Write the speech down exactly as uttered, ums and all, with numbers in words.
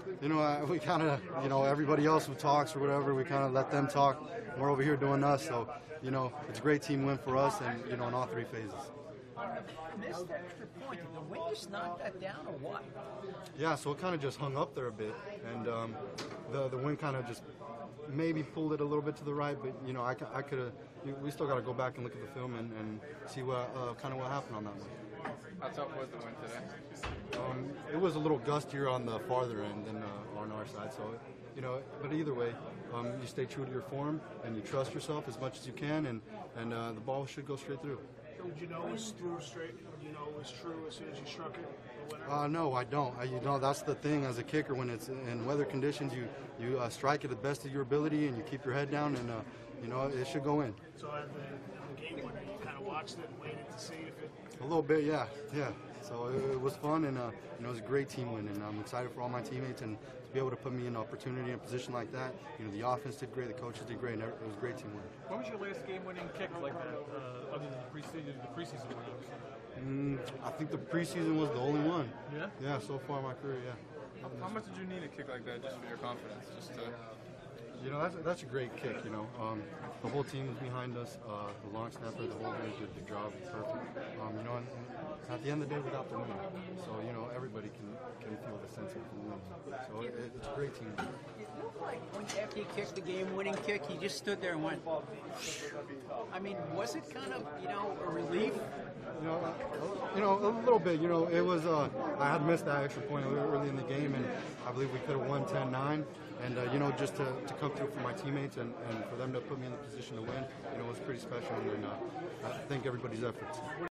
You know, uh, we kind of, you know, everybody else who talks or whatever, we kind of let them talk. We're over here doing us, so, you know, it's a great team win for us, and, you know, in all three phases. Missed extra point. Did the wind just knock that down or what? Yeah, so it kind of just hung up there a bit, and um, the the wind kind of just maybe pulled it a little bit to the right, but you know, I, I could have. We still got to go back and look at the film and, and see what uh, kind of what happened on that one. How tough was the wind today? Um, it was a little gustier on the farther end than uh, on our side, so you know. But either way, um, you stay true to your form and you trust yourself as much as you can, and and uh, the ball should go straight through. Did you know it was through straight? Did you know it was true as soon as you struck it? Uh, no, I don't. I, you know, that's the thing as a kicker. When it's in weather conditions, you you uh, strike it the best of your ability, and you keep your head down, and uh, you know it should go in. So at the, at the game winner, you kind of watched it and waited to see if it. A little bit, yeah, yeah. So it, it was fun, and uh, you know, it was a great team win, and I'm excited for all my teammates and to be able to put me in an opportunity in a position like that. You know, the offense did great, the coaches did great, and it was a great team win. What was your last game-winning kick like that, uh, other than the preseason? The preseason one, obviously. Mm, I think the preseason was the only one. Yeah. Yeah, so far in my career, yeah. How, how much did you need a kick like that just for your confidence? Just to. You know, that's, that's a great kick, you know. Um, the whole team is behind us. Uh, the long snapper, the whole guys did the job perfect. Um, you know, and, and at the end of the day, we got the win. So, you know, everybody can, can feel the sense of the win. So it, it, it's a great team. It looked like when after he kicked the game-winning kick, he just stood there and went. I mean, was it kind of, you know, a relief? You know, uh, you know, a little bit. You know, it was. Uh, I had missed that extra point early in the game, and I believe we could have won ten nine. And uh, you know, just to, to come through for my teammates and, and for them to put me in the position to win, you know, it was pretty special. And uh, I thank everybody's efforts.